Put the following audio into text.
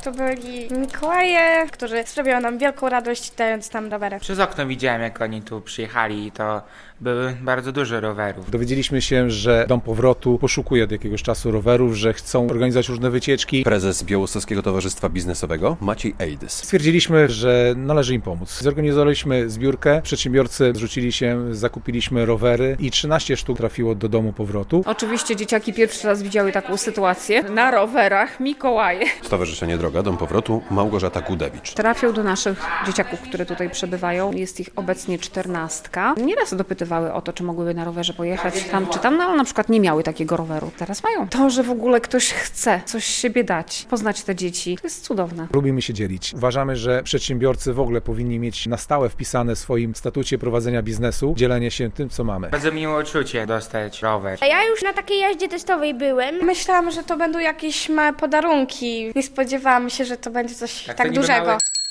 To byli Mikołaje, którzy sprawiają nam wielką radość, dając nam rowery. Przez okno widziałem, jak oni tu przyjechali i to były bardzo dużo rowerów. Dowiedzieliśmy się, że Dom Powrotu poszukuje od jakiegoś czasu rowerów, że chcą organizować różne wycieczki. Prezes Białostockiego Towarzystwa Biznesowego Maciej Ejdys. Stwierdziliśmy, że należy im pomóc. Zorganizowaliśmy zbiórkę, przedsiębiorcy zrzucili się, zakupiliśmy rowery i 13 sztuk trafiło do Domu Powrotu. Oczywiście dzieciaki pierwszy raz widziały taką sytuację. Na rowerach Mikołaje. Stowarzyszenie Droga Dom Powrotu Małgorzata Kudewicz. Trafią do naszych dzieciaków, które tutaj przebywają. Jest ich obecnie 14. Nieraz dopytywały o to, czy mogłyby na rowerze pojechać tam czy tam, no ale na przykład nie miały takiego roweru. Teraz mają. To, że w ogóle ktoś chce coś z siebie dać, poznać te dzieci, to jest cudowne. Lubimy się dzielić. Uważamy, że przedsiębiorcy w ogóle powinni mieć na stałe wpisane w swoim statucie prowadzenia biznesu dzielenie się tym, co mamy. Bardzo miłe uczucie dostać rower. Ja już na takiej jeździe testowej byłem. Myślałam, że to będą jakieś małe podarunki. Nie spodziewałam się, że to będzie coś tak to niby dużego. małe